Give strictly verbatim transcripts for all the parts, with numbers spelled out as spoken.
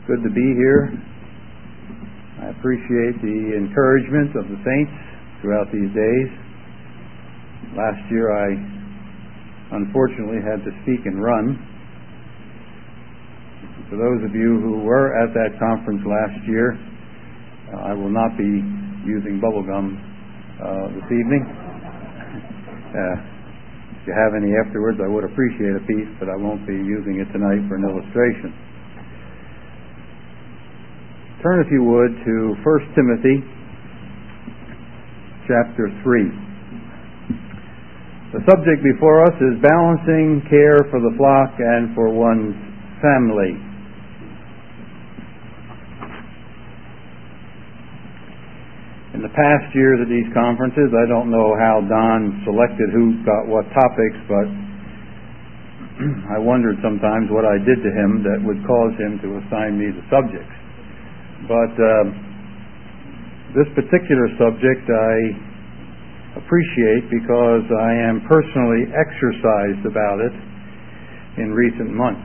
Good to be here. I appreciate the encouragement of the saints throughout these days. Last year I unfortunately had to speak and run. For those of you who were at that conference last year, uh, I will not be using bubble gum uh, this evening. Uh, if you have any afterwards, I would appreciate a piece, but I won't be using it tonight for an illustration. Turn, if you would, to First Timothy chapter three. The subject before us is balancing care for the flock and for one's family. In the past years at these conferences, I don't know how Don selected who got what topics, but I wondered sometimes what I did to him that would cause him to assign me the subjects. But uh, this particular subject I appreciate because I am personally exercised about it in recent months.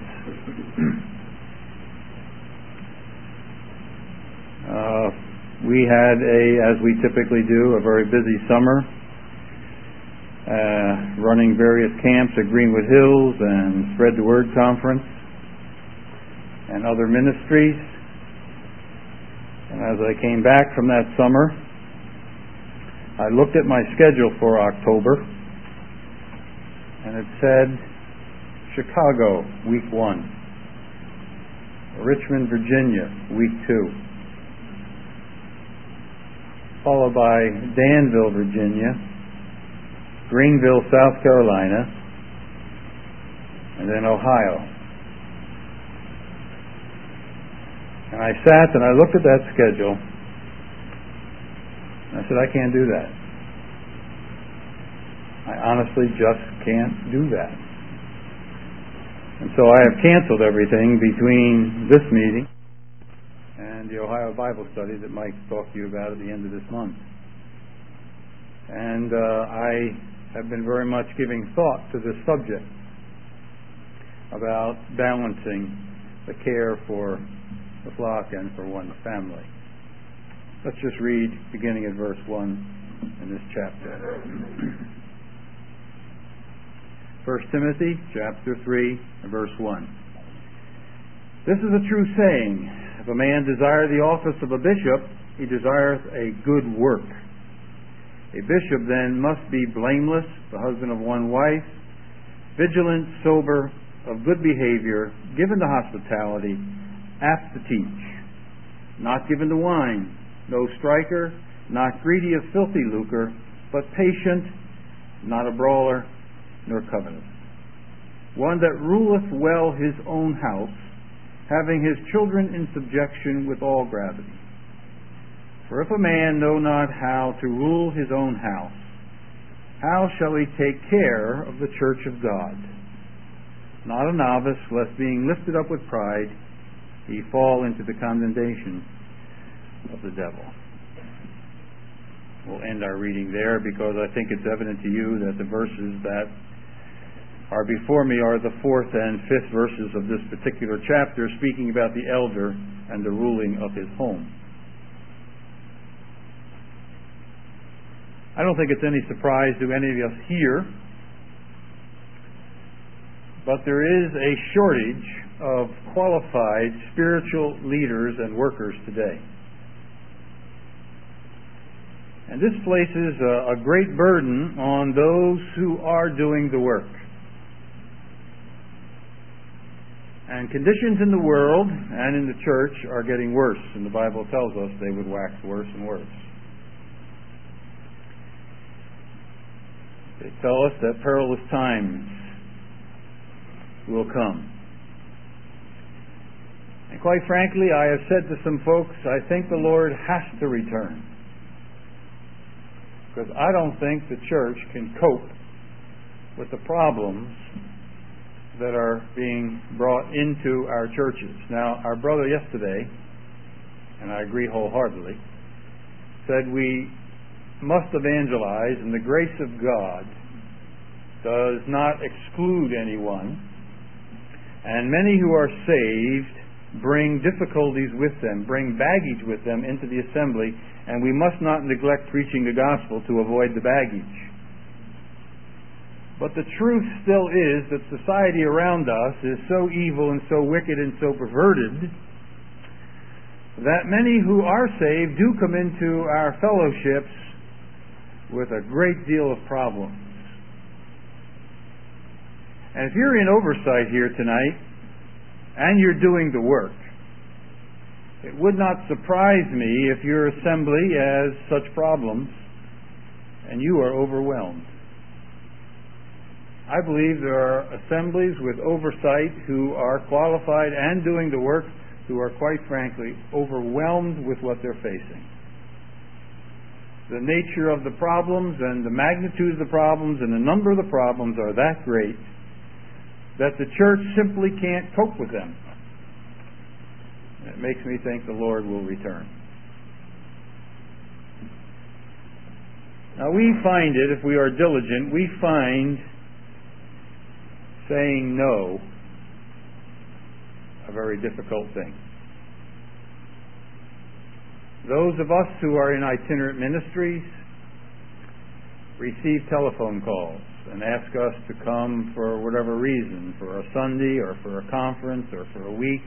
uh, we had a, as we typically do, a very busy summer, uh, running various camps at Greenwood Hills and Spread the Word Conference and other ministries. And as I came back from that summer, I looked at my schedule for October, and it said Chicago, week one, Richmond, Virginia, week two, followed by Danville, Virginia, Greenville, South Carolina, and then Ohio. And I sat and I looked at that schedule, and I said, I can't do that. I honestly just can't do that. And so I have canceled everything between this meeting and the Ohio Bible study that Mike talked to you about at the end of this month. And uh, I have been very much giving thought to this subject about balancing the care for the flock and for one's family. Let's just read beginning at verse one in this chapter. First Timothy chapter three, verse one. This is a true saying: if a man desire the office of a bishop, he desireth a good work. A bishop then must be blameless, the husband of one wife, vigilant, sober, of good behavior, given to hospitality, apt to teach, not given to wine, no striker, not greedy of filthy lucre, but patient, not a brawler, nor covetous. One that ruleth well his own house, having his children in subjection with all gravity. For if a man know not how to rule his own house, how shall he take care of the church of God? Not a novice, lest being lifted up with pride, he fall into the condemnation of the devil. We'll end our reading there because I think it's evident to you that the verses that are before me are the fourth and fifth verses of this particular chapter, speaking about the elder and the ruling of his home. I don't think it's any surprise to any of us here, but there is a shortage of qualified spiritual leaders and workers today. And this places a, a great burden on those who are doing the work. And conditions in the world and in the church are getting worse, and the Bible tells us they would wax worse and worse. They tell us that perilous times will come. And quite frankly, I have said to some folks, I think the Lord has to return. Because I don't think the church can cope with the problems that are being brought into our churches. Now, our brother yesterday, and I agree wholeheartedly, said we must evangelize, and the grace of God does not exclude anyone. And many who are saved bring difficulties with them, bring baggage with them into the assembly, and we must not neglect preaching the gospel to avoid the baggage. But the truth still is that society around us is so evil and so wicked and so perverted that many who are saved do come into our fellowships with a great deal of problems. And if you're in oversight here tonight, and you're doing the work, it would not surprise me if your assembly has such problems and you are overwhelmed. I believe there are assemblies with oversight who are qualified and doing the work who are, quite frankly, overwhelmed with what they're facing. The nature of the problems and the magnitude of the problems and the number of the problems are that great that the church simply can't cope with them. It makes me think the Lord will return. Now we find it, if we are diligent, we find saying no a very difficult thing. Those of us who are in itinerant ministries receive telephone calls and ask us to come for whatever reason, for a Sunday or for a conference or for a week,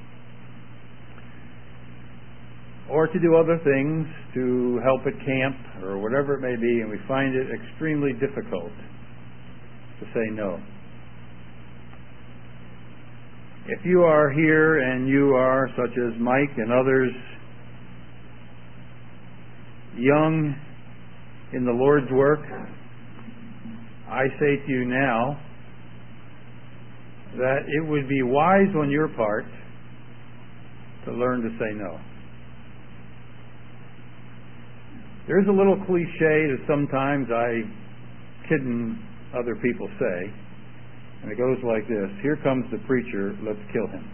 or to do other things, to help at camp or whatever it may be, and we find it extremely difficult to say no. If you are here and you are, such as Mike and others, young in the Lord's work, I say to you now that it would be wise on your part to learn to say no. There's a little cliche that sometimes I kidding other people say, and it goes like this: here comes the preacher, let's kill him.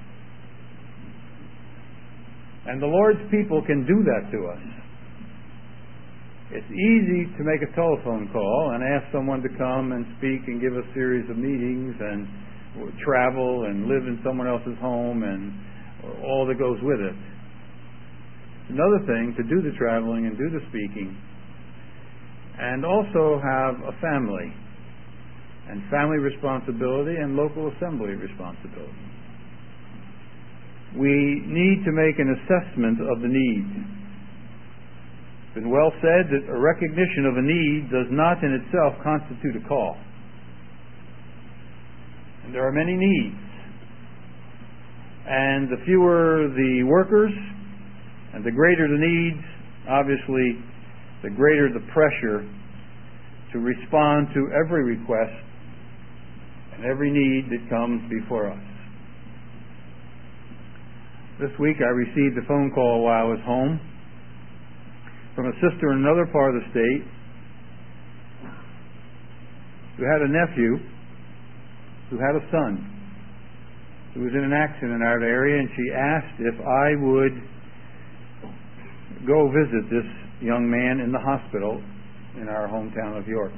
And the Lord's people can do that to us. It's easy to make a telephone call and ask someone to come and speak and give a series of meetings and travel and live in someone else's home and all that goes with it. It's another thing to do the traveling and do the speaking and also have a family and family responsibility and local assembly responsibility. We need to make an assessment of the need. It's been well said that a recognition of a need does not in itself constitute a call. And there are many needs. And the fewer the workers and the greater the needs, obviously the greater the pressure to respond to every request and every need that comes before us. This week I received a phone call while I was home from a sister in another part of the state who had a nephew who had a son who was in an accident in our area, and she asked if I would go visit this young man in the hospital in our hometown of York.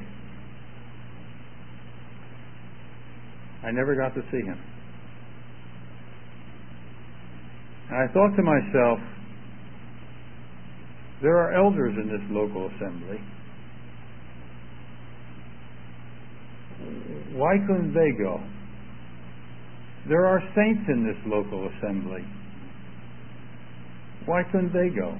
I never got to see him. And I thought to myself, there are elders in this local assembly. Why couldn't they go? There are saints in this local assembly. Why couldn't they go?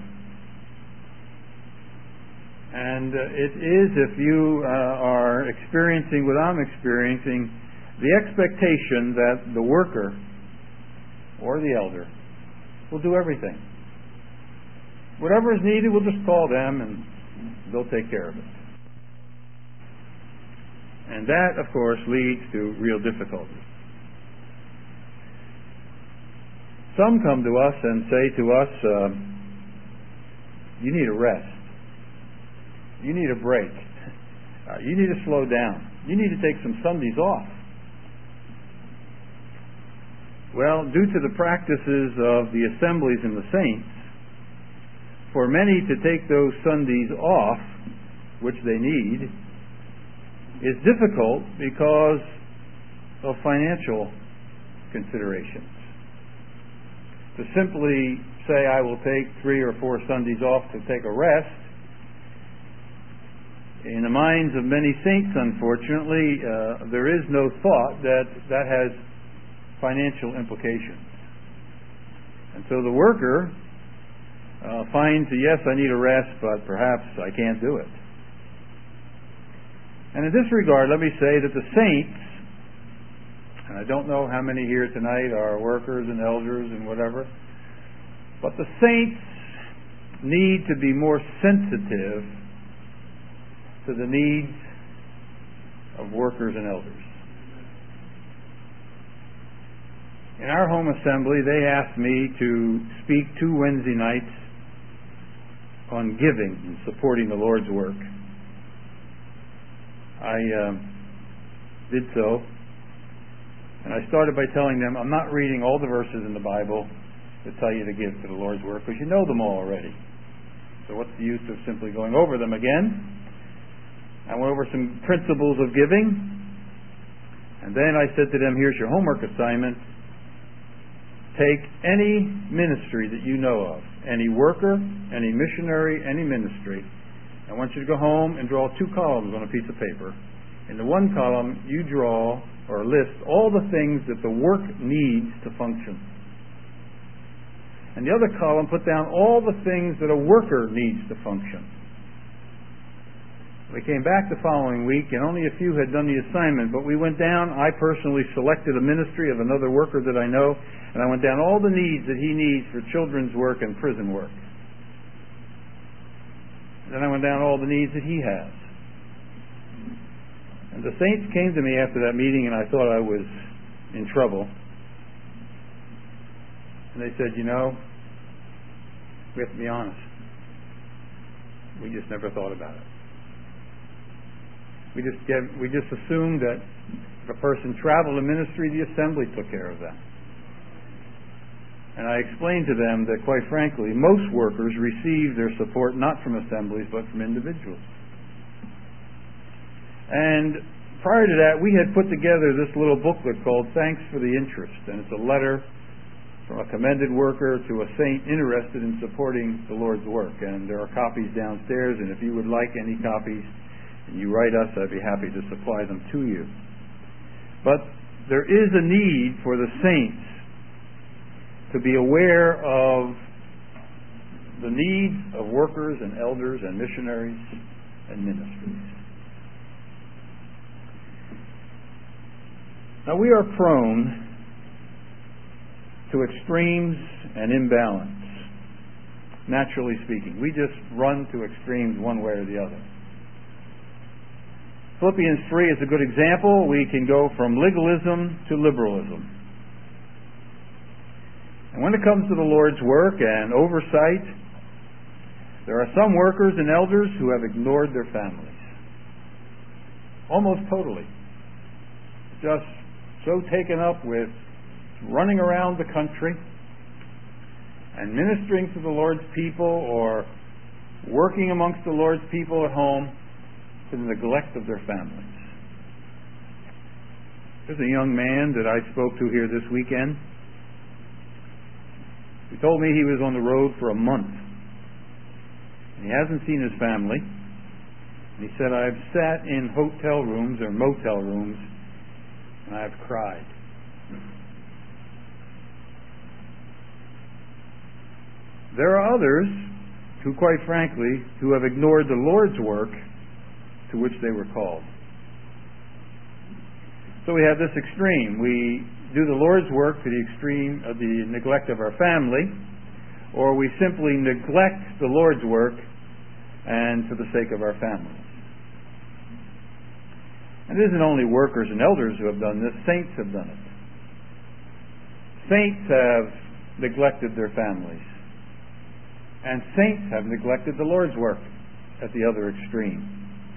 And uh, it is, if you uh, are experiencing what I'm experiencing, the expectation that the worker or the elder will do everything. Whatever is needed, we'll just call them and they'll take care of it. And that, of course, leads to real difficulty. Some come to us and say to us, uh, you need a rest. You need a break. Uh, you need to slow down. You need to take some Sundays off. Well, due to the practices of the assemblies and the saints, for many to take those Sundays off, which they need, is difficult because of financial considerations. to simply say, I will take three or four Sundays off to take a rest, in the minds of many saints, unfortunately, uh, there is no thought that that has financial implications. And so the worker uh, finds, yes, I need a rest, but perhaps I can't do it. And in this regard, let me say that the saints, and I don't know how many here tonight are workers and elders and whatever, but the saints need to be more sensitive to the needs of workers and elders. In our home assembly, they asked me to speak two Wednesday nights on giving and supporting the Lord's work. I uh, did so, and I started by telling them, I'm not reading all the verses in the Bible that tell you to give to the Lord's work, because you know them all already. So what's the use of simply going over them again? I went over some principles of giving, and then I said to them, here's your homework assignment. Take any ministry that you know of, any worker, any missionary, any ministry. I want you to go home and draw two columns on a piece of paper. In the one column, you draw or list all the things that the work needs to function. And the other column, put down all the things that a worker needs to function. We came back the following week, and only a few had done the assignment, but we went down. I personally selected a ministry of another worker that I know, and I went down all the needs that he needs for children's work and prison work. And then I went down all the needs that he has. And the saints came to me after that meeting, and I thought I was in trouble. And they said, you know, we have to be honest. We just never thought about it. We just get, we just assumed that if a person traveled in ministry, the assembly took care of that. And I explained to them that, quite frankly, most workers receive their support not from assemblies, but from individuals. And prior to that, we had put together this little booklet called Thanks for the Interest. And it's a letter from a commended worker to a saint interested in supporting the Lord's work. And there are copies downstairs, and if you would like any copies, and you write us, I'd be happy to supply them to you. But there is a need for the saints to be aware of the needs of workers and elders and missionaries and ministries. Now, we are prone to extremes and imbalance, naturally speaking. We just run to extremes one way or the other. Philippians three is a good example. We can go from legalism to liberalism. And when it comes to the Lord's work and oversight, there are some workers and elders who have ignored their families. Almost totally. Just so taken up with running around the country and ministering to the Lord's people or working amongst the Lord's people at home to the neglect of their families. There's a young man that I spoke to here this weekend. He told me he was on the road for a month. And he hasn't seen his family. And he said, I've sat in hotel rooms or motel rooms and I've cried. There are others who, quite frankly, who have ignored the Lord's work to which they were called. So we have this extreme. We do the Lord's work to the extreme of the neglect of our family, or we simply neglect the Lord's work and for the sake of our families. And it isn't only workers and elders who have done this, saints have done it. Saints have neglected their families. And saints have neglected the Lord's work at the other extreme.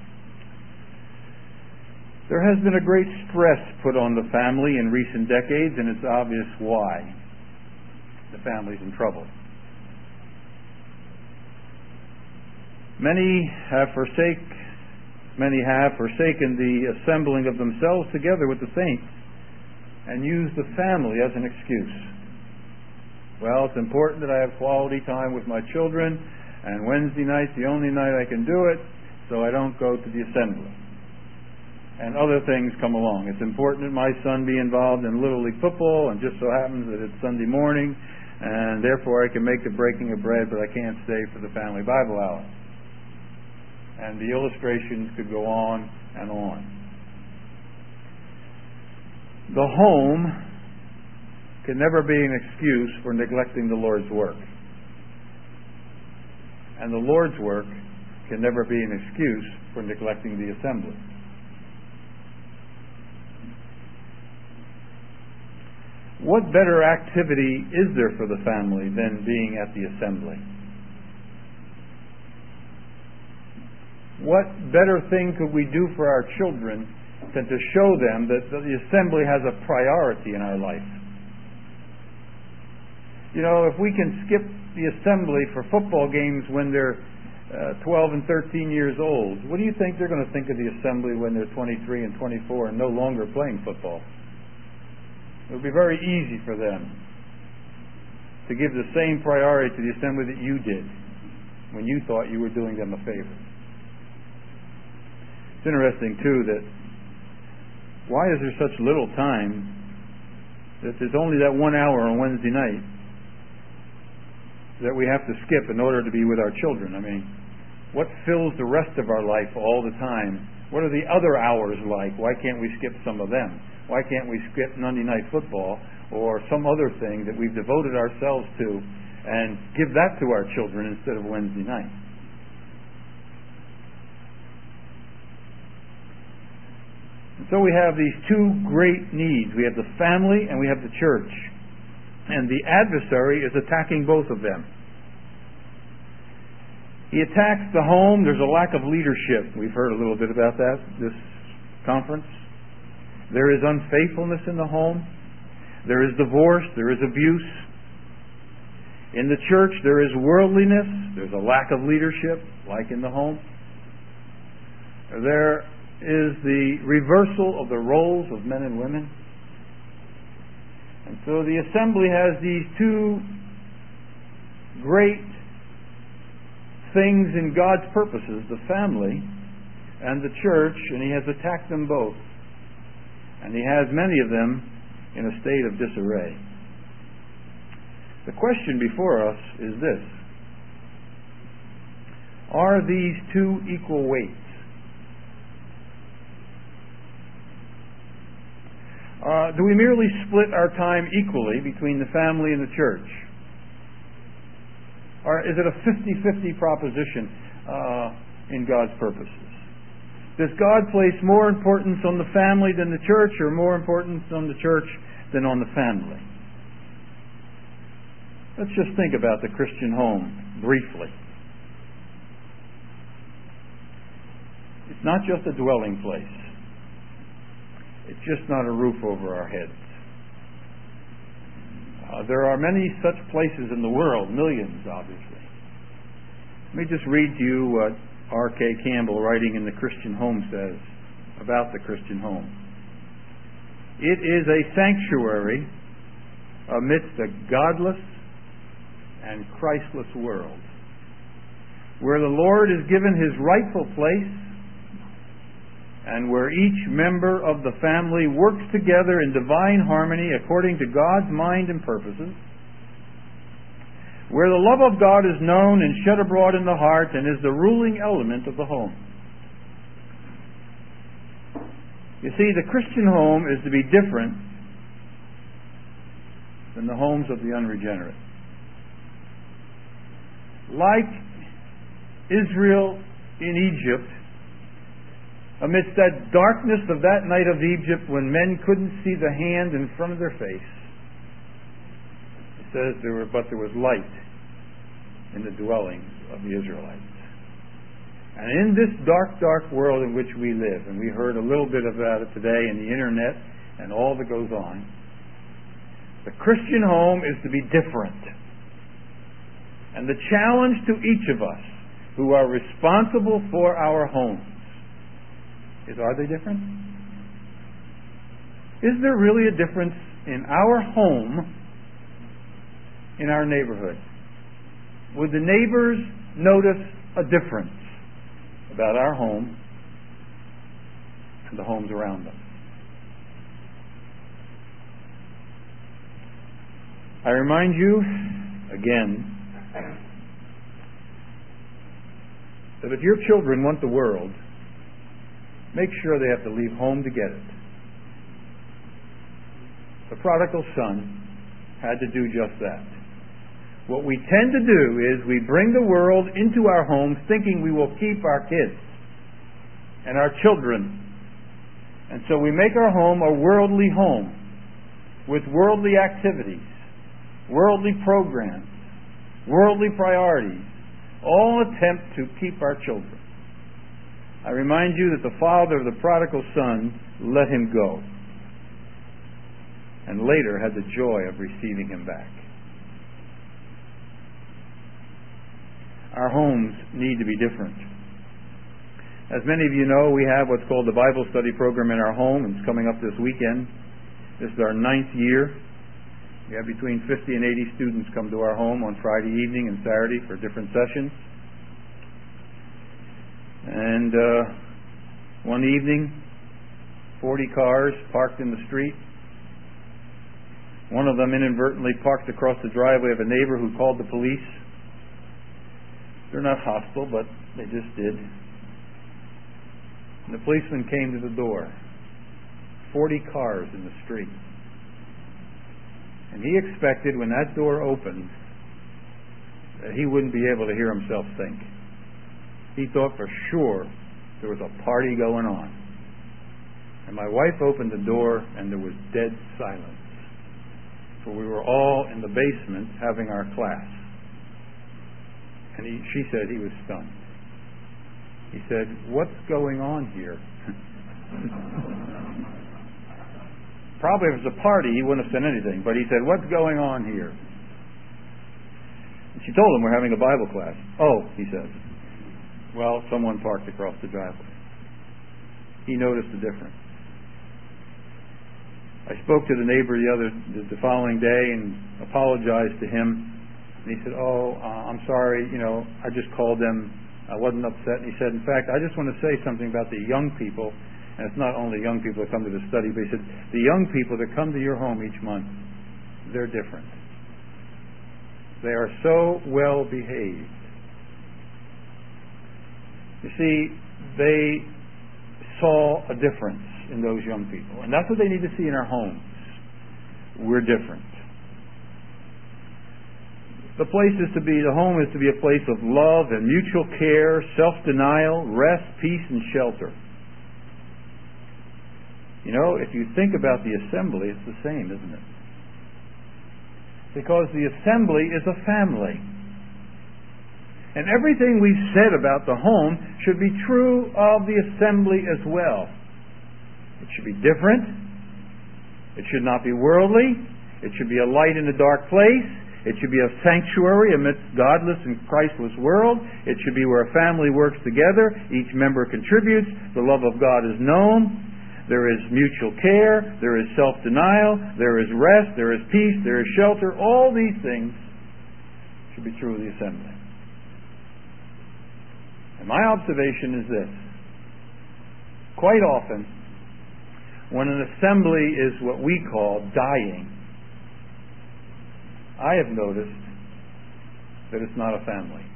There has been a great stress put on the family in recent decades, and it's obvious why. The family's in trouble. Many have forsake, many have forsaken the assembling of themselves together with the saints and used the family as an excuse. Well, it's important that I have quality time with my children, and Wednesday night's the only night I can do it, so I don't go to the assembly. And other things come along. It's important that my son be involved in Little League football, and just so happens that it's Sunday morning, and therefore I can make the breaking of bread, but I can't stay for the family Bible hour. And the illustrations could go on and on. The home can never be an excuse for neglecting the Lord's work. And the Lord's work can never be an excuse for neglecting the assembly. What better activity is there for the family than being at the assembly? What better thing could we do for our children than to show them that the assembly has a priority in our life? You know, if we can skip the assembly for football games when they're uh, twelve and thirteen years old, what do you think they're going to think of the assembly when they're twenty-three and twenty-four and no longer playing football? It would be very easy for them to give the same priority to the assembly that you did when you thought you were doing them a favor. It's interesting, too, that why is there such little time that there's only that one hour on Wednesday night that we have to skip in order to be with our children? I mean, what fills the rest of our life all the time? What are the other hours like? Why can't we skip some of them? Why can't we skip Monday night football or some other thing that we've devoted ourselves to and give that to our children instead of Wednesday night? And so we have these two great needs. We have the family and we have the church. And the adversary is attacking both of them. He attacks the home. There's a lack of leadership. We've heard a little bit about that this conference. There is unfaithfulness in the home. There is divorce. There is abuse. In the church, there is worldliness. There's a lack of leadership, like in the home. There is the reversal of the roles of men and women. And so the assembly has these two great things in God's purposes, the family and the church, and He has attacked them both. And He has many of them in a state of disarray. The question before us is this: are these two equal weights? Uh, do we merely split our time equally between the family and the church? Or is it a fifty-fifty proposition uh, in God's purposes? Does God place more importance on the family than the church, or more importance on the church than on the family? Let's just think about the Christian home briefly. It's not just a dwelling place. It's just not a roof over our heads. Uh, there are many such places in the world, millions, obviously. Let me just read to you what R K Campbell, writing in The Christian Home, says about the Christian home. It is a sanctuary amidst a godless and Christless world, where the Lord is given His rightful place, and where each member of the family works together in divine harmony according to God's mind and purposes, where the love of God is known and shed abroad in the heart and is the ruling element of the home. You see, the Christian home is to be different than the homes of the unregenerate. Like Israel in Egypt, amidst that darkness of that night of Egypt when men couldn't see the hand in front of their face, it says there were, but there was light in the dwellings of the Israelites. And in this dark, dark world in which we live, and we heard a little bit about it today in the internet and all that goes on, the Christian home is to be different. And the challenge to each of us who are responsible for our homes is, are they different? Is there really a difference in our home in our neighborhood, would the neighbors notice a difference about our home and the homes around them? I remind you again that if your children want the world, make sure they have to leave home to get it. The prodigal son had to do just that. What we tend to do is we bring the world into our homes thinking we will keep our kids and our children. And so we make our home a worldly home with worldly activities, worldly programs, worldly priorities, all attempt to keep our children. I remind you that the father of the prodigal son let him go and later had the joy of receiving him back. Our homes need to be different. As many of you know, we have what's called the Bible study program in our home, and it's coming up this weekend. This is our ninth year. We have between fifty and eighty students come to our home on Friday evening and Saturday for different sessions. And uh, one evening, forty cars parked in the street. One of them inadvertently parked across the driveway of a neighbor who called the police. They're not hostile, but they just did. And the policeman came to the door. Forty cars in the street. And he expected when that door opened that he wouldn't be able to hear himself think. He thought for sure there was a party going on. And my wife opened the door and there was dead silence. For we were all in the basement having our class. And he, she said he was stunned. He said, "What's going on here?" Probably if it was a party, he wouldn't have said anything. But he said, "What's going on here?" And she told him, "We're having a Bible class." "Oh," he said. "Well, someone parked across the driveway." He noticed the difference. I spoke to the neighbor the other, the following day and apologized to him. And he said, "Oh, uh, I'm sorry, you know, I just called them. I wasn't upset." And he said, "In fact, I just want to say something about the young people." And it's not only young people that come to the study, but he said, "The young people that come to your home each month, they're different. They are so well behaved. You see, they saw a difference in those young people. And that's what they need to see in our homes. We're different. The place is to be, the home is to be a place of love and mutual care, self-denial, rest, peace, and shelter. You know, if you think about the assembly, it's the same, isn't it? Because the assembly is a family. And everything we've said about the home should be true of the assembly as well. It should be different. It should not be worldly. It should be a light in a dark place. It should be a sanctuary amidst godless and Christless world. It should be where a family works together. Each member contributes. The love of God is known. There is mutual care. There is self-denial. There is rest. There is peace. There is shelter. All these things should be true of the assembly. And my observation is this. Quite often, when an assembly is what we call dying, I have noticed that it's not a family.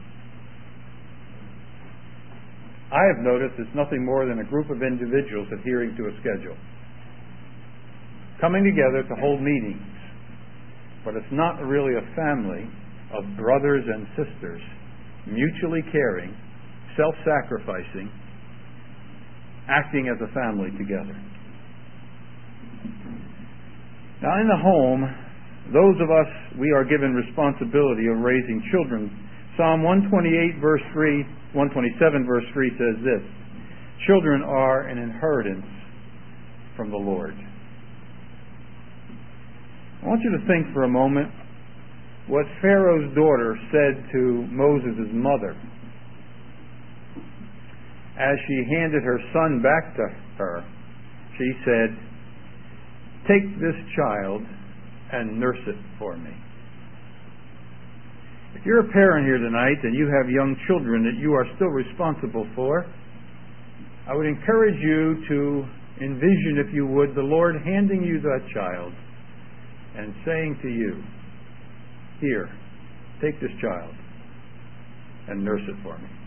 I have noticed it's nothing more than a group of individuals adhering to a schedule, coming together to hold meetings. But it's not really a family of brothers and sisters, mutually caring, self-sacrificing, acting as a family together. Now, in the home, those of us, we are given responsibility of raising children. Psalm one twenty-eight verse three, one twenty-seven verse three says this: "Children are an inheritance from the Lord." I want you to think for a moment what Pharaoh's daughter said to Moses' mother as she handed her son back to her. She said, "Take this child and nurse it for me." If you're a parent here tonight and you have young children that you are still responsible for, I would encourage you to envision, if you would, the Lord handing you that child and saying to you, "Here, take this child and nurse it for me."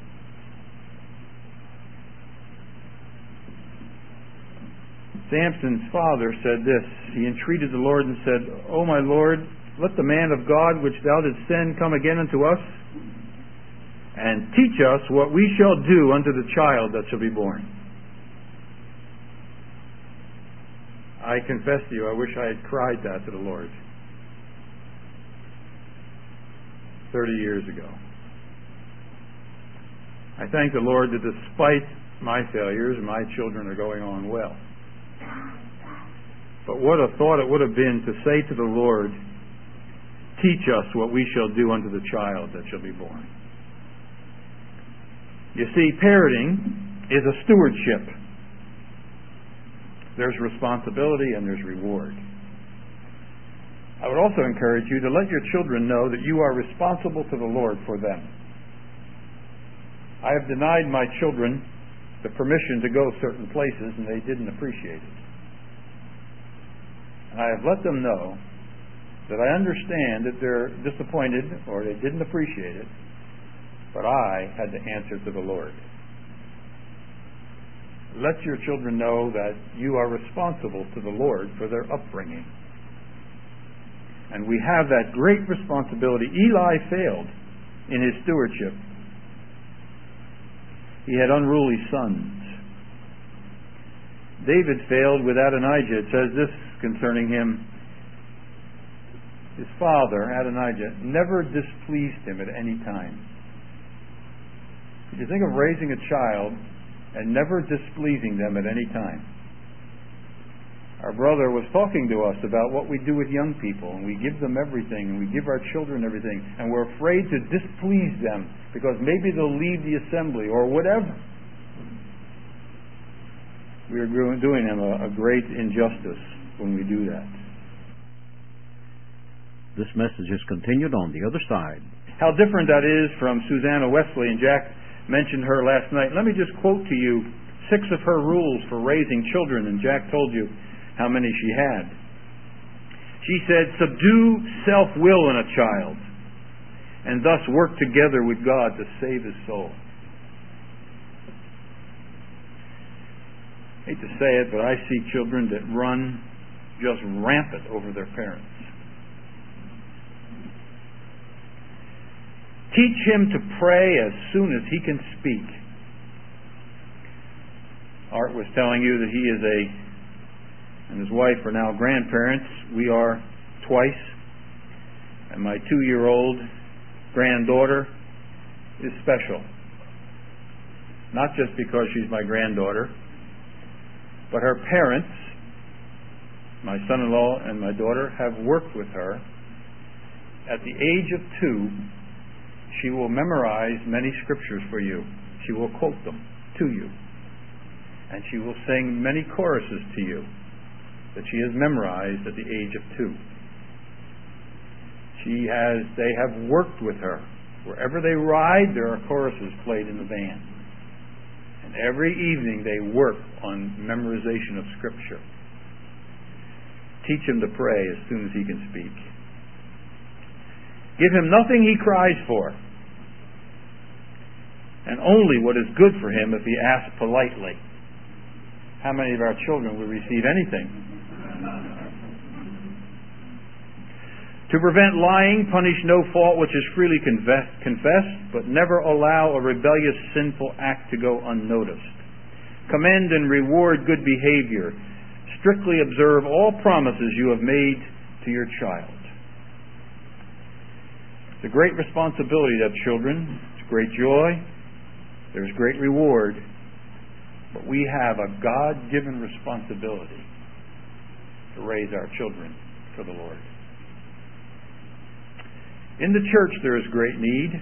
Samson's father said this. He entreated the Lord and said, "O my Lord, let the man of God which thou didst send come again unto us, and teach us what we shall do unto the child that shall be born." I confess to you, I wish I had cried that to the Lord thirty years ago. I thank the Lord that despite my failures, my children are going on well. But what a thought it would have been to say to the Lord, "Teach us what we shall do unto the child that shall be born." You see, parenting is a stewardship. There's responsibility and there's reward. I would also encourage you to let your children know that you are responsible to the Lord for them. I have denied my children the permission to go certain places, and they didn't appreciate it. And I have let them know that I understand that they're disappointed or they didn't appreciate it, but I had to answer to the Lord. Let your children know that you are responsible to the Lord for their upbringing. And we have that great responsibility. Eli failed in his stewardship. He had unruly sons. David failed with Adonijah. It says this concerning him: his father, Adonijah, never displeased him at any time. Could you think of raising a child and never displeasing them at any time? Our brother was talking to us about what we do with young people, and we give them everything, and we give our children everything, and we're afraid to displease them because maybe they'll leave the assembly or whatever. We are doing them a, a great injustice when we do that. This message is continued on the other side. How different that is from Susanna Wesley, and Jack mentioned her last night. Let me just quote to you six of her rules for raising children, and Jack told you how many she had. She said, "Subdue self-will in a child, and thus work together with God to save his soul." I hate to say it, but I see children that run just rampant over their parents. Teach him to pray as soon as he can speak. Art was telling you that he is a, and his wife are now grandparents. We are twice. And my two-year-old granddaughter is special. Not just because she's my granddaughter, but her parents, my son-in-law and my daughter, have worked with her. At the age of two, she will memorize many scriptures for you. She will quote them to you. And she will sing many choruses to you that she has memorized at the age of two. She has, they have worked with her. Wherever they ride, there are choruses played in the band. And every evening they work on memorization of Scripture. Teach him to pray as soon as he can speak. Give him nothing he cries for, and only what is good for him if he asks politely. How many of our children will receive anything? To prevent lying, punish no fault which is freely confessed, but never allow a rebellious, sinful act to go unnoticed. Commend and reward good behavior. Strictly observe all promises you have made to your child. It's a great responsibility to have children. It's great joy. There's great reward. But we have a God-given responsibility to raise our children for the Lord. In the church there is great need.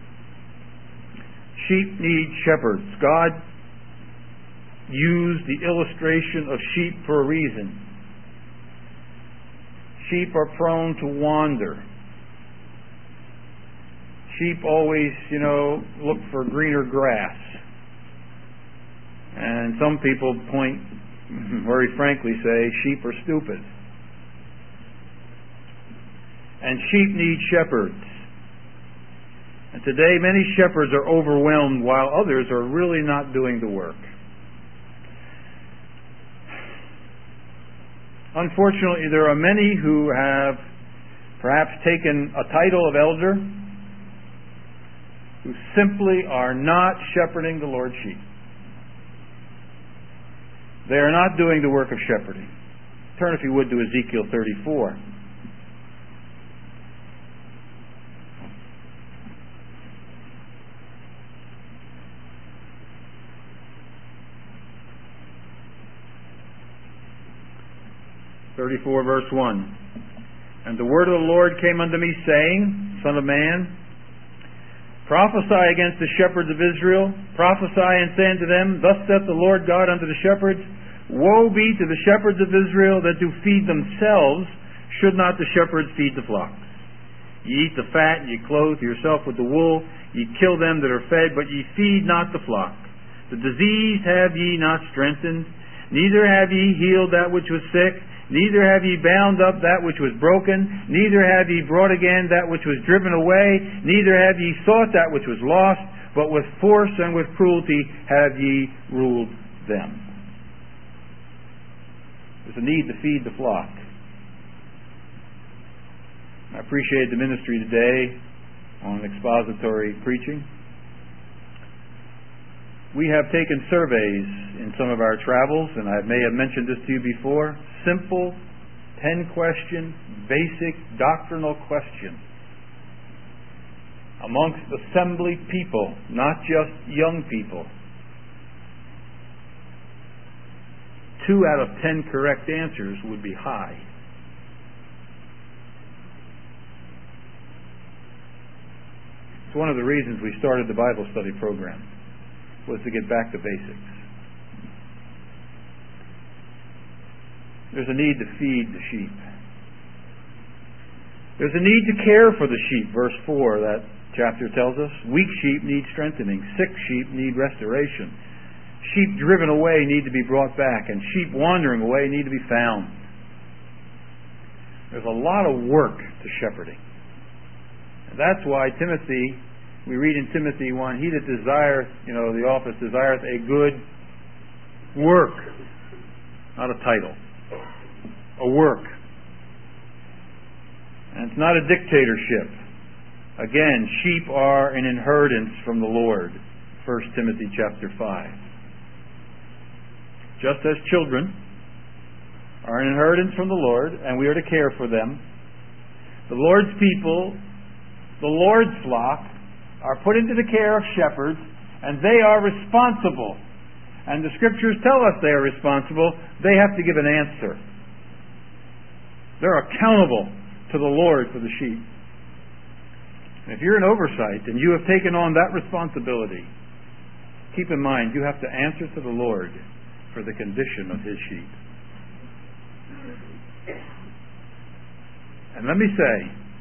Sheep need shepherds. God used the illustration of sheep for a reason. Sheep are prone to wander. sheep always, you know, look for greener grass. And some people point, very frankly say, sheep are stupid. And sheep need shepherds. And today many shepherds are overwhelmed while others are really not doing the work. Unfortunately, there are many who have perhaps taken a title of elder who simply are not shepherding the Lord's sheep. They are not doing the work of shepherding. Turn, if you would, to Ezekiel thirty-four. thirty-four, verse one. And the word of the Lord came unto me, saying, Son of man, prophesy against the shepherds of Israel. Prophesy and say unto them, Thus saith the Lord God unto the shepherds, Woe be to the shepherds of Israel that do feed themselves, should not the shepherds feed the flocks. Ye eat the fat, ye clothe yourself with the wool, ye kill them that are fed, but ye feed not the flock. The disease have ye not strengthened, neither have ye healed that which was sick, neither have ye bound up that which was broken, neither have ye brought again that which was driven away, neither have ye sought that which was lost, but with force and with cruelty have ye ruled them. There's a need to feed the flock. I appreciate the ministry today on expository preaching. We have taken surveys in some of our travels, and I may have mentioned this to you before. Simple, ten-question, basic doctrinal question amongst assembly people, not just young people. Two out of ten correct answers would be high. It's one of the reasons we started the Bible study program, was to get back to basics. There's a need to feed the sheep. There's a need to care for the sheep. Verse four, that chapter tells us. Weak sheep need strengthening. Sick sheep need restoration. Sheep driven away need to be brought back. And sheep wandering away need to be found. There's a lot of work to shepherding. And that's why Timothy, we read in Timothy one, he that desireth, you know, the office desireth a good work. Not a title. A work. And it's not a dictatorship. Again, sheep are an inheritance from the Lord. First Timothy chapter five. Just as children are an inheritance from the Lord, and we are to care for them, the Lord's people, the Lord's flock, are put into the care of shepherds, and they are responsible. And the Scriptures tell us they are responsible. They have to give an answer. They're accountable to the Lord for the sheep. And if you're an oversight and you have taken on that responsibility, keep in mind you have to answer to the Lord for the condition of His sheep. And let me say,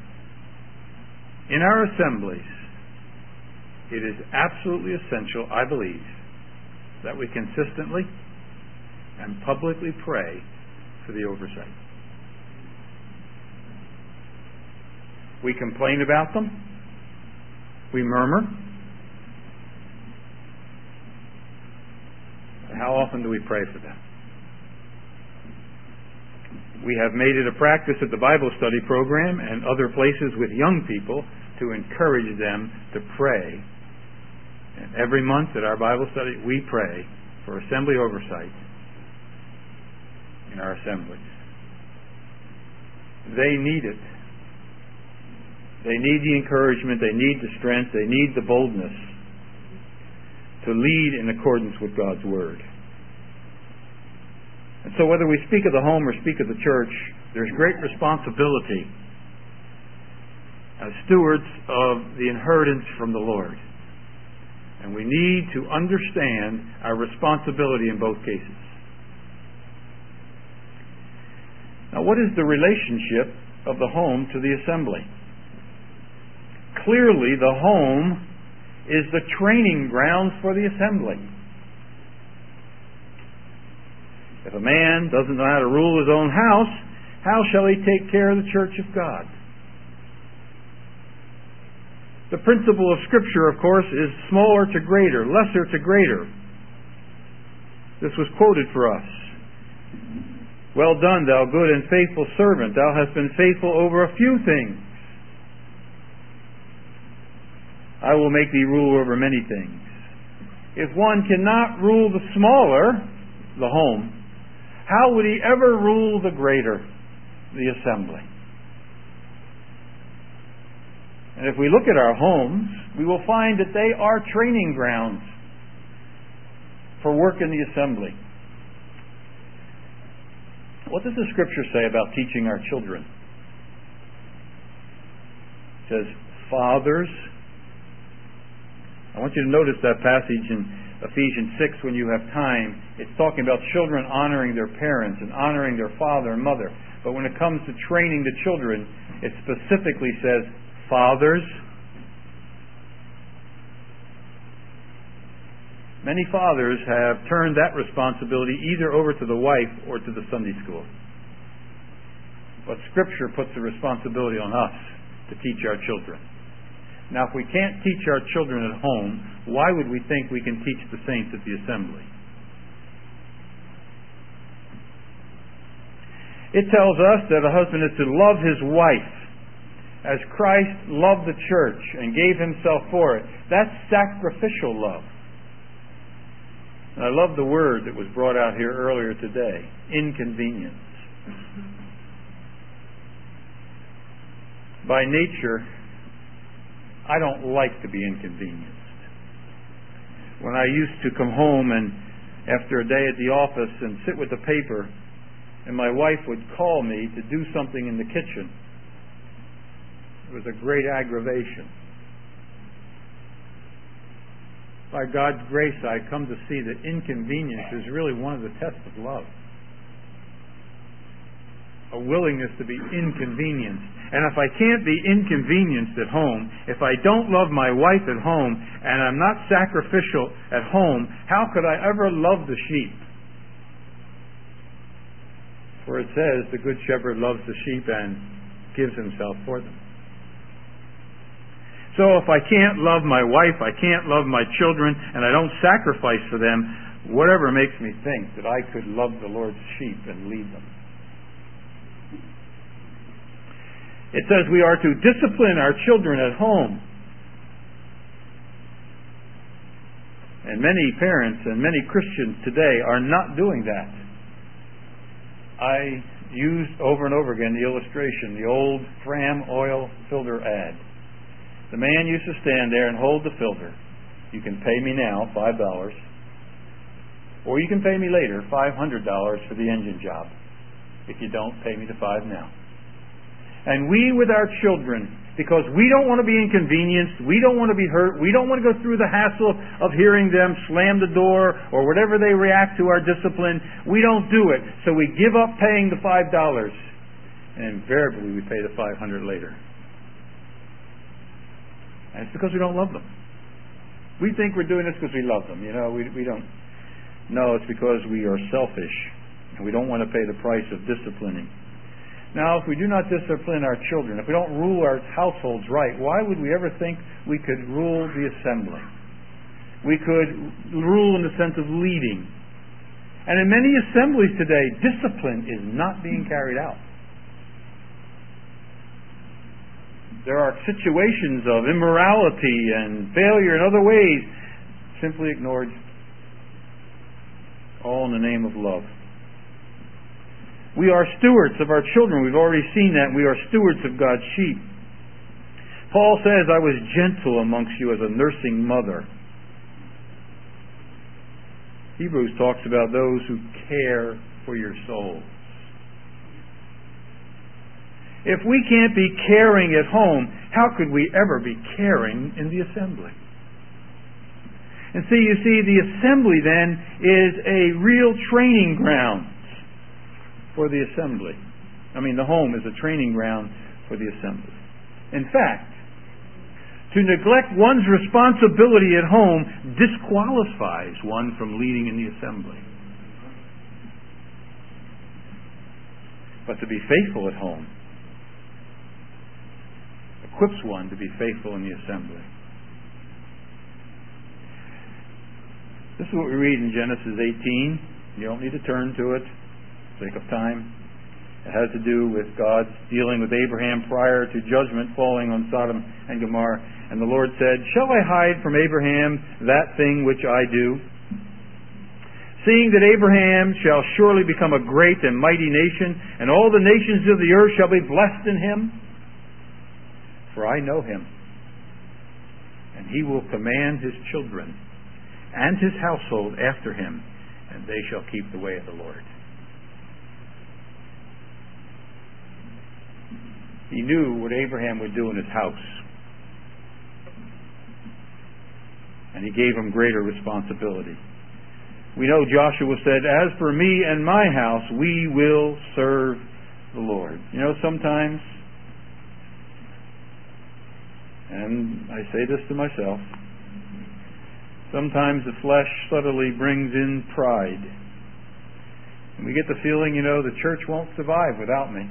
in our assemblies, it is absolutely essential, I believe, that we consistently and publicly pray for the oversight. We complain about them. We murmur. How often do we pray for them? We have made it a practice at the Bible study program and other places with young people to encourage them to pray. And every month at our Bible study, we pray for assembly oversight in our assemblies. They need it. They need the encouragement, they need the strength, they need the boldness to lead in accordance with God's Word. And so whether we speak of the home or speak of the church, there's great responsibility as stewards of the inheritance from the Lord. And we need to understand our responsibility in both cases. Now, what is the relationship of the home to the assembly? clearly the home is the training grounds for the assembly. If a man doesn't know how to rule his own house, how shall he take care of the church of God? The principle of Scripture, of course, is smaller to greater, lesser to greater. This was quoted for us. Well done, thou good and faithful servant. Thou hast been faithful over a few things. I will make thee ruler over many things. If one cannot rule the smaller, the home, how would he ever rule the greater, the assembly? And if we look at our homes, we will find that they are training grounds for work in the assembly. What does the Scripture say about teaching our children? It says, fathers. I want you to notice that passage in Ephesians six when you have time. It's talking about children honoring their parents and honoring their father and mother. But when it comes to training the children, it specifically says, fathers. Many fathers have turned that responsibility either over to the wife or to the Sunday school. But Scripture puts the responsibility on us to teach our children. Now, if we can't teach our children at home, why would we think we can teach the saints at the assembly? It tells us that a husband is to love his wife as Christ loved the church and gave himself for it. That's sacrificial love. And I love the word that was brought out here earlier today, inconvenience. By nature, I don't like to be inconvenienced. When I used to come home and after a day at the office and sit with the paper, and my wife would call me to do something in the kitchen, it was a great aggravation. By God's grace, I come to see that inconvenience is really one of the tests of love. A willingness to be inconvenienced. And if I can't be inconvenienced at home, if I don't love my wife at home, and I'm not sacrificial at home, how could I ever love the sheep? For it says, the good shepherd loves the sheep and gives himself for them. So if I can't love my wife, I can't love my children, and I don't sacrifice for them, whatever makes me think that I could love the Lord's sheep and lead them. It says we are to discipline our children at home. And many parents and many Christians today are not doing that. I used over and over again the illustration, the old Fram oil filter ad. The man used to stand there and hold the filter. You can pay me now, five dollars. Or you can pay me later, five hundred dollars for the engine job. If you don't, pay me the five now. And we with our children, because we don't want to be inconvenienced, we don't want to be hurt, we don't want to go through the hassle of hearing them slam the door or whatever they react to our discipline, we don't do it. So we give up paying the five dollars. And invariably we pay the five hundred dollars later. And it's because we don't love them. We think we're doing this because we love them. You know, we, we don't. No, it's because we are selfish and we don't want to pay the price of disciplining. Now, if we do not discipline our children, if we don't rule our households right, why would we ever think we could rule the assembly? We could rule in the sense of leading. And in many assemblies today, discipline is not being carried out. There are situations of immorality and failure in other ways simply ignored, all in the name of love. We are stewards of our children. We've already seen that. We are stewards of God's sheep. Paul says, I was gentle amongst you as a nursing mother. Hebrews talks about those who care for your souls. If we can't be caring at home, how could we ever be caring in the assembly? And see, you see, the assembly then is a real training ground for the assembly. I mean, the home is a training ground for the assembly. In fact, To neglect one's responsibility at home disqualifies one from leading in the assembly. But to be faithful at home equips one to be faithful in the assembly. This is what we read in Genesis eighteen. You don't need to turn to it for the sake of time. It has to do with God's dealing with Abraham prior to judgment falling on Sodom and Gomorrah. And the Lord said, "Shall I hide from Abraham that thing which I do? Seeing that Abraham shall surely become a great and mighty nation, and all the nations of the earth shall be blessed in him. For I know him, and he will command his children and his household after him, and they shall keep the way of the Lord." He knew what Abraham would do in his house. And he gave him greater responsibility. We know Joshua said, "As for me and my house, we will serve the Lord." You know, sometimes, and I say this to myself, sometimes the flesh subtly brings in pride. And we get the feeling, you know, the church won't survive without me.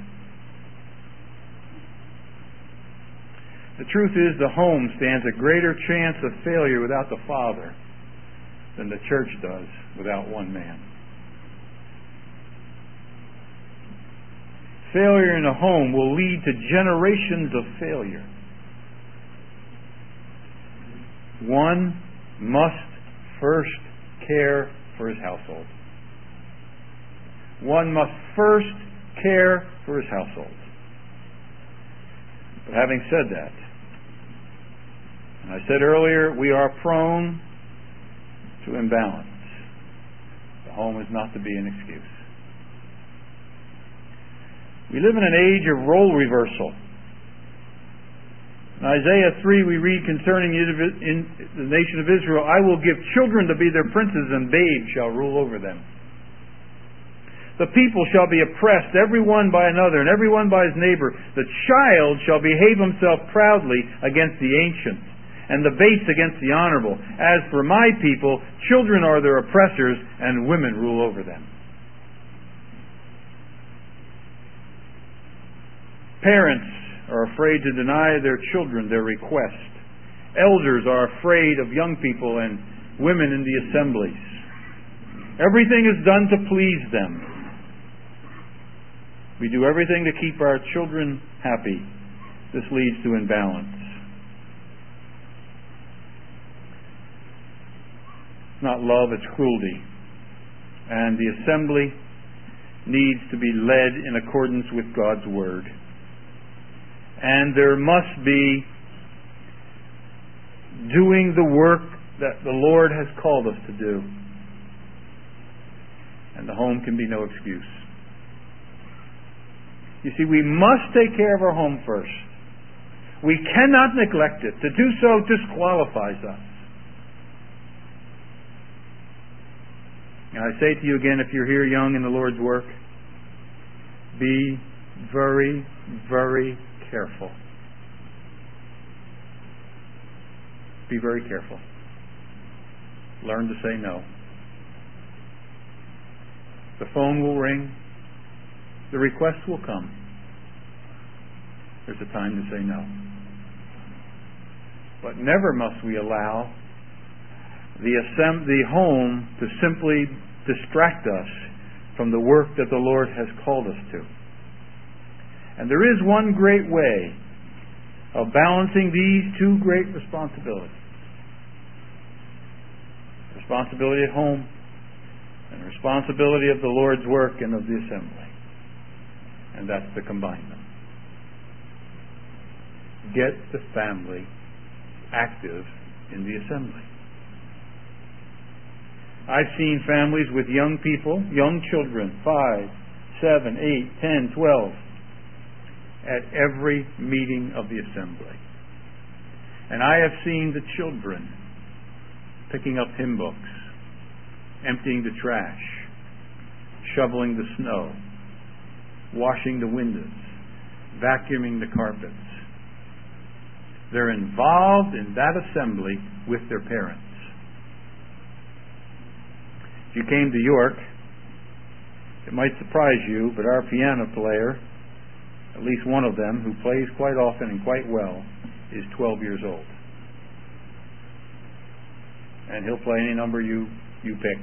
The truth is, the home stands a greater chance of failure without the Father than the church does without one man. Failure in a home will lead to generations of failure. One must first care for his household. One must first care for his household. But having said that, and I said earlier, we are prone to imbalance. The home is not to be an excuse. We live in an age of role reversal. In Isaiah three, we read concerning the nation of Israel, "I will give children to be their princes, and babes shall rule over them. The people shall be oppressed, every one by another, and every one by his neighbor. The child shall behave himself proudly against the ancient, and the base against the honorable. As for my people, children are their oppressors, and women rule over them." Parents are afraid to deny their children their request. Elders are afraid of young people and women in the assemblies. Everything is done to please them. We do everything to keep our children happy. This leads to imbalance. It's not love, it's cruelty. And the assembly needs to be led in accordance with God's Word. And there must be doing the work that the Lord has called us to do. And the home can be no excuse. You see, we must take care of our home first. We cannot neglect it. To do so disqualifies us. And I say to you again, if you're here young in the Lord's work, be very, very careful. Be very careful. Learn to say no. The phone will ring. The request will come. There's a time to say no. But never must we allow the, assemb- the home to simply distract us from the work that the Lord has called us to. And there is one great way of balancing these two great responsibilities. Responsibility at home and responsibility of the Lord's work and of the assembly. And that's to combine them. Get the family active in the assembly. I've seen families with young people, young children, five, seven, eight, ten, twelve, at every meeting of the assembly. And I have seen the children picking up hymn books, emptying the trash, shoveling the snow, washing the windows, vacuuming the carpets. They're involved in that assembly with their parents. If you came to York, it might surprise you, but our piano player, at least one of them, who plays quite often and quite well, is twelve years old. And he'll play any number you, you pick.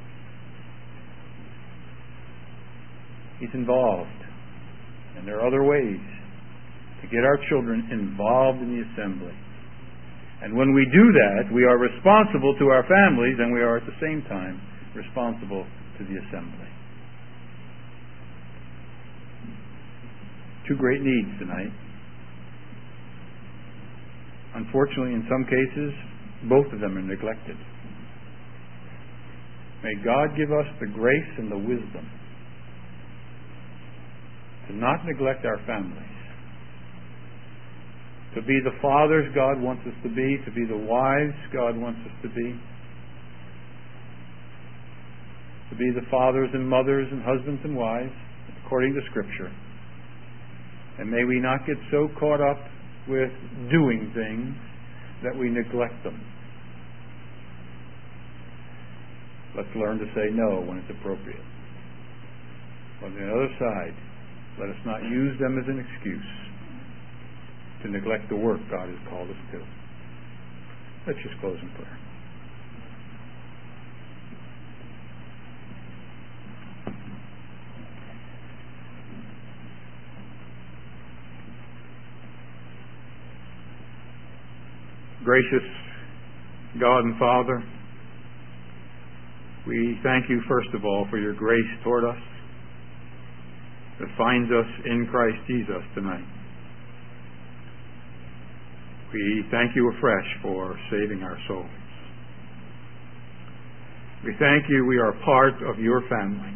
He's involved. And there are other ways to get our children involved in the assembly. And when we do that, we are responsible to our families, and we are at the same time responsible to the assembly. Two great needs tonight. Unfortunately, in some cases, both of them are neglected. May God give us the grace and the wisdom to not neglect our families, to be the fathers God wants us to be, to be the wives God wants us to be, to be the fathers and mothers and husbands and wives according to Scripture. And may we not get so caught up with doing things that we neglect them. Let's learn to say no when it's appropriate. On the other side, let us not use them as an excuse to neglect the work God has called us to. Let's just close in prayer. Gracious God and Father, we thank you first of all for your grace toward us that finds us in Christ Jesus tonight. We thank you afresh for saving our souls. We thank you we are part of your family.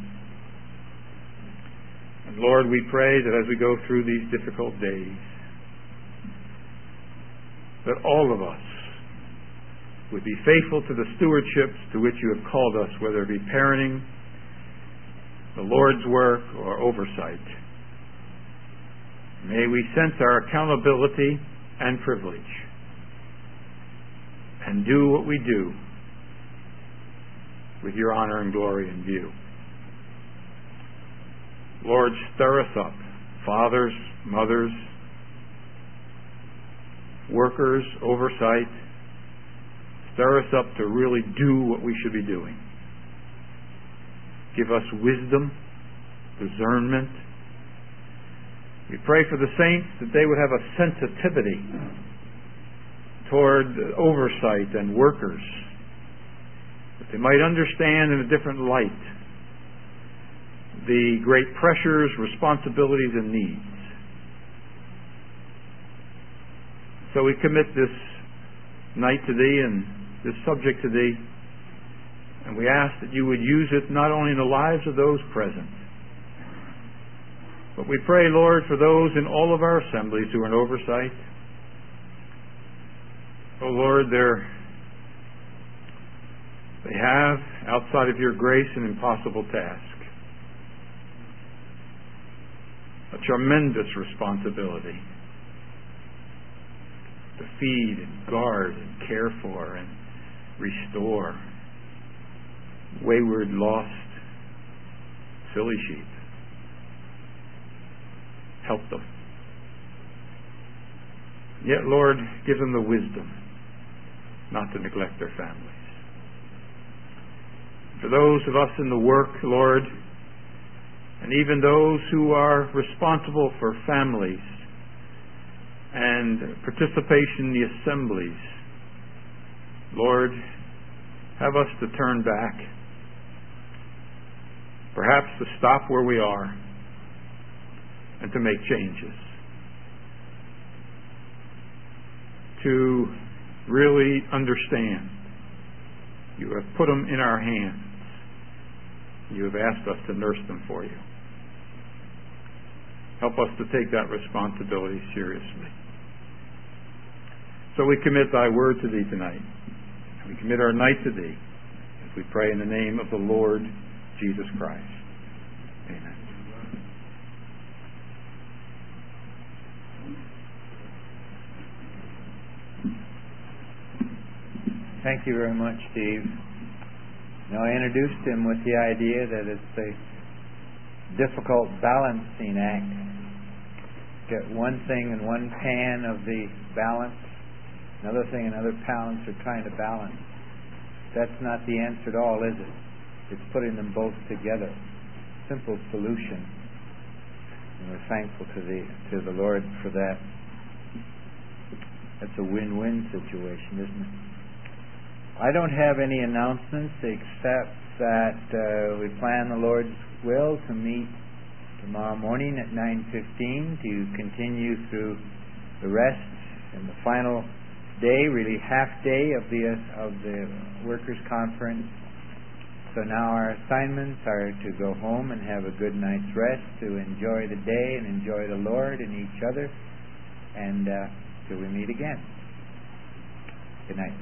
And Lord, we pray that as we go through these difficult days, that all of us would be faithful to the stewardships to which you have called us, whether it be parenting, the Lord's work, or oversight. May we sense our accountability and privilege and do what we do with your honor and glory in view. Lord, stir us up, fathers, mothers, workers, oversight. Stir us up to really do what we should be doing. Give us wisdom, discernment. We pray for the saints that they would have a sensitivity toward oversight and workers, that they might understand in a different light the great pressures, responsibilities, and needs. So we commit this night to Thee and this subject to Thee, and we ask that you would use it not only in the lives of those present, but we pray, Lord, for those in all of our assemblies who are in oversight. Oh, Lord, they're, they have, outside of your grace, an impossible task. A tremendous responsibility to feed and guard and care for and restore wayward, lost, silly sheep. Help them. Yet, Lord, give them the wisdom not to neglect their families. For those of us in the work, Lord, and even those who are responsible for families and participation in the assemblies, Lord, have us to turn back, perhaps to stop where we are and to make changes, to really understand you have put them in our hands. You have asked us to nurse them for you. Help us to take that responsibility seriously. So we commit thy word to thee tonight. We commit our night to thee as we pray in the name of the Lord Jesus Christ. Amen. Thank you very much, Steve. Now, I introduced him with the idea that it's a difficult balancing act. Get one thing in one pan of the balance, another thing in other pans are trying to balance. That's not the answer at all, is it? It's putting them both together. Simple solution. And we're thankful to the to the Lord for that. That's a win-win situation, isn't it? I don't have any announcements except that uh, we plan, the Lord's will, to meet tomorrow morning at nine fifteen to continue through the rest and the final day, really half day of the uh, of the workers' conference. So now our assignments are to go home and have a good night's rest, to enjoy the day and enjoy the Lord and each other, and uh, till we meet again. Good night.